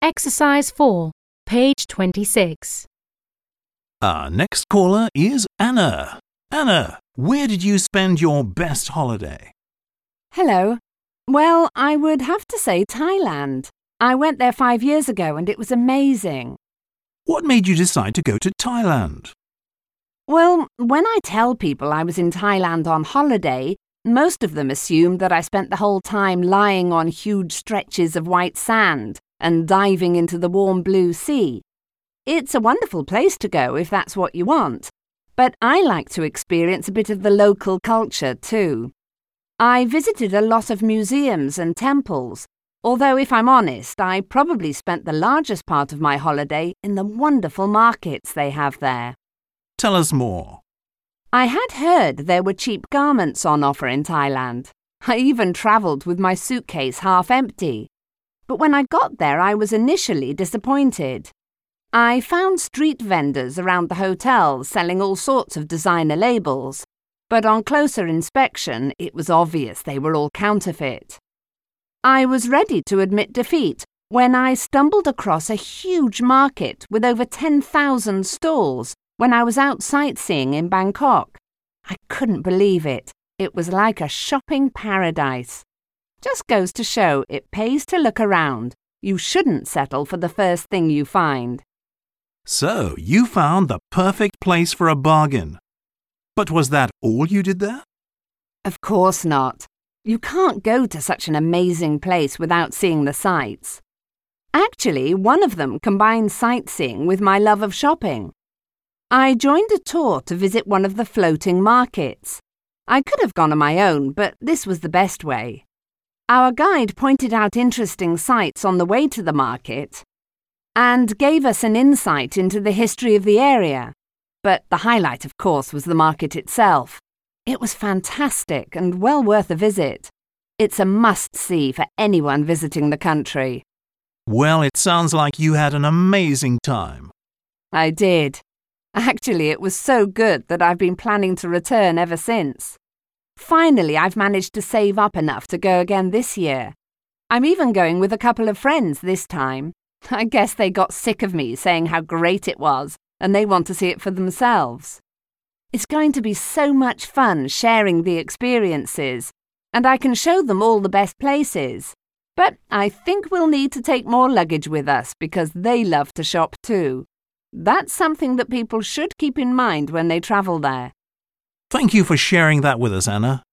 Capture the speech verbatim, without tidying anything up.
Exercise four, page twenty-six. Our next caller is Anna. Anna, where did you spend your best holiday? Hello. Well, I would have to say Thailand. I went there five years ago and it was amazing. What made you decide to go to Thailand? Well, when I tell people I was in Thailand on holiday, most of them assume that I spent the whole time lying on huge stretches of white sand and diving into the warm blue sea. It's a wonderful place to go if that's what you want, but I like to experience a bit of the local culture too. I visited a lot of museums and temples, although if I'm honest, I probably spent the largest part of my holiday in the wonderful markets they have there. Tell us more. I had heard there were cheap garments on offer in Thailand. I even travelled with my suitcase half empty. But when I got there, I was initially disappointed. I found street vendors around the hotels selling all sorts of designer labels, but on closer inspection, it was obvious they were all counterfeit. I was ready to admit defeat when I stumbled across a huge market with over ten thousand stalls when I was out sightseeing in Bangkok. I couldn't believe it. It was like a shopping paradise. Just goes to show it pays to look around. You shouldn't settle for the first thing you find. So, you found the perfect place for a bargain. But was that all you did there? Of course not. You can't go to such an amazing place without seeing the sights. Actually, one of them combines sightseeing with my love of shopping. I joined a tour to visit one of the floating markets. I could have gone on my own, but this was the best way. Our guide pointed out interesting sights on the way to the market and gave us an insight into the history of the area. But the highlight, of course, was the market itself. It was fantastic and well worth a visit. It's a must-see for anyone visiting the country. Well, it sounds like you had an amazing time. I did. Actually, it was so good that I've been planning to return ever since. Finally, I've managed to save up enough to go again this year. I'm even going with a couple of friends this time. I guess they got sick of me saying how great it was, and they want to see it for themselves. It's going to be so much fun sharing the experiences, and I can show them all the best places. But I think we'll need to take more luggage with us because they love to shop too. That's something that people should keep in mind when they travel there. Thank you for sharing that with us, Anna.